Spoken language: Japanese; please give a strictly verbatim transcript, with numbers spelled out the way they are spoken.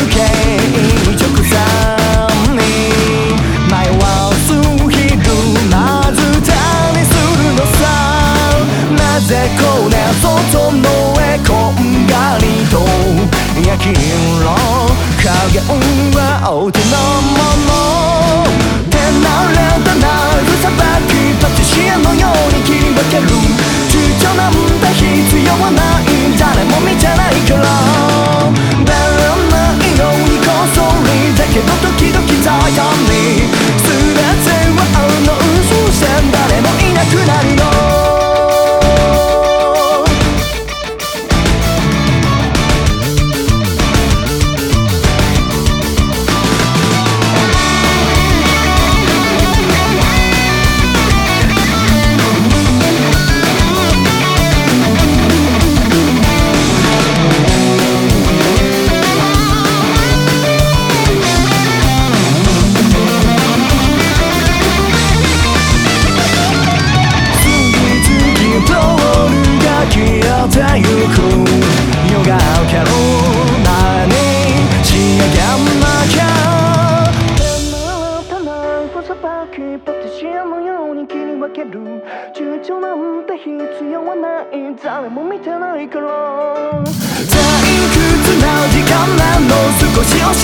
け直線に迷わす昼なずたにするのさ。なぜこれ外の絵こんがりと焼き色影はお手の物。手慣れたナイフさばきパティシエのように切り分ける。躊躇なんて必要はない、誰も見てないから。バレないようにこっそりだけど時々大胆に全てはあの嘘線、誰もいなくなるの。消えてゆく夜が明ける前に仕上げなきゃ。手慣れたナイフさばきパティシエのように切り分ける。躊躇なんて必要はない、誰も見てないから。退屈な時間なの少し教